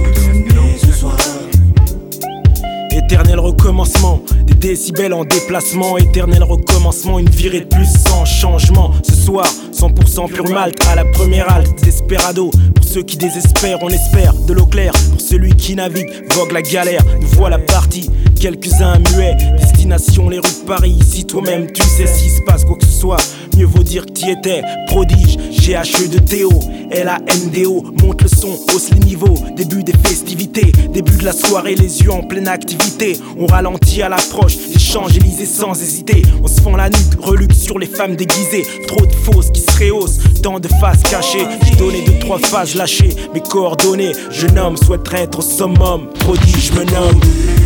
donner ce soir. Éternel recommencement, des décibels en déplacement. Éternel recommencement, une virée de plus sans changement. Ce soir, 100% pur malt à la première halte. Desperado, pour ceux qui désespèrent, on espère de l'eau claire. Pour celui qui navigue, vogue la galère. Nous voilà partis, quelques-uns muets. Destination les rues de Paris. Si toi-même tu sais s'il se passe quoi que ce soit, mieux vaut dire que t'y étais. Prodige, GHE de Théo, LANDO. Monte le son, hausse les niveaux. Début des festivités, début de la soirée, les yeux en pleine activité. On ralentit à l'approche, échange Élysée sans hésiter. On se fend la nuque, reluque sur les femmes déguisées. Trop de fausses qui se rehaussent, tant de faces cachées. J'ai donné 2-3 phases lâchées, mes coordonnées. Je nomme, souhaiterais être au summum. Prodige, je me nomme.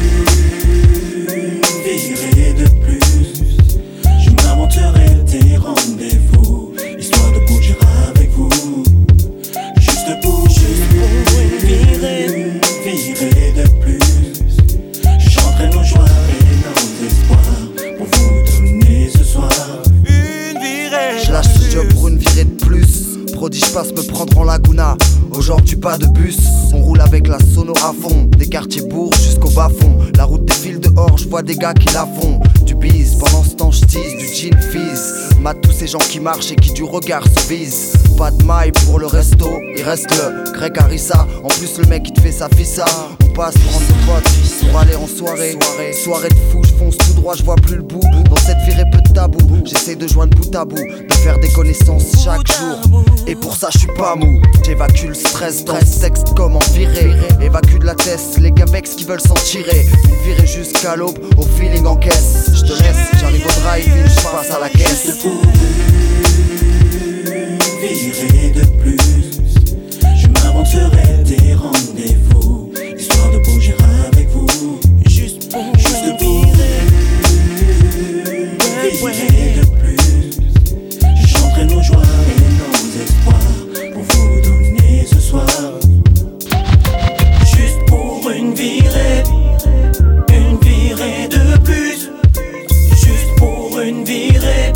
Virée de plus, je m'inventerai des rendez-vous, histoire de bouger avec vous. Juste pour une virée de plus, je chanterai nos joies et nos espoirs pour vous donner ce soir. Une virée. Je lâche ce job pour une virée de plus. Prodige passe me prendre en Laguna. Aujourd'hui pas de bus, on roule avec la sono à fond. Des quartiers bourgs jusqu'au bas fond. La route défile dehors, je vois des gars qui la font. Du bise, pendant ce temps je tease, du gin fizz. Mate tous ces gens qui marchent et qui du regard se visent. Pas de maille pour le resto, il reste le Greg Harissa. En plus le mec qui te fait sa fissa. On passe prendre des potes pour aller en soirée. Soirée de fou, je fonce tout droit, je vois plus le bout. Dans cette virée peu de tabou, j'essaie de joindre bout à bout, de faire des connaissances chaque jour. Et pour ça je suis pas mou, j'évacue le stress dans le texte comme en virée. Évacue de la tête, les gars vex qui veulent s'en tirer. Une virée jusqu'à l'aube, au feeling en caisse. Je te laisse, j'arrive au drive-in, je passe à la caisse. Juste pour une virée de plus, je m'inventerai des rendez-vous, histoire de bouger avec vous. Juste pour une virée de plus, je chanterai nos joies et nos espoirs pour vous donner ce soir. Juste pour une virée de plus, juste pour une virée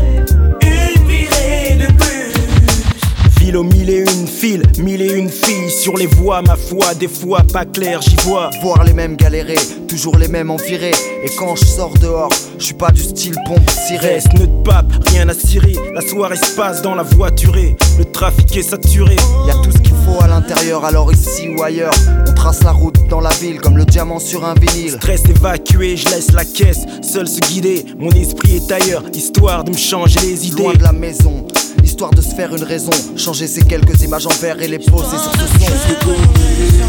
de plus. Ville aux mille et une fils, mille et une filles sur les voies, ma foi, des fois pas clair, j'y vois. Voir les mêmes galérer, toujours les mêmes en virée. Et quand je sors dehors, je suis pas du style pompe cirée. Reste nœud de pape, rien à cirer. La soirée se passe dans la voiturée. Le trafic est saturé. Y'a tout ce qu'il faut à l'intérieur, alors ici ou ailleurs, on trace la route dans la ville comme le diamant sur un vinyle. Stress évacué, je laisse la caisse, seul se guider. Mon esprit est ailleurs, histoire de me changer les idées. Loin de la maison, histoire de se faire une raison. Changer ces quelques images en verre et les poser sur ce son.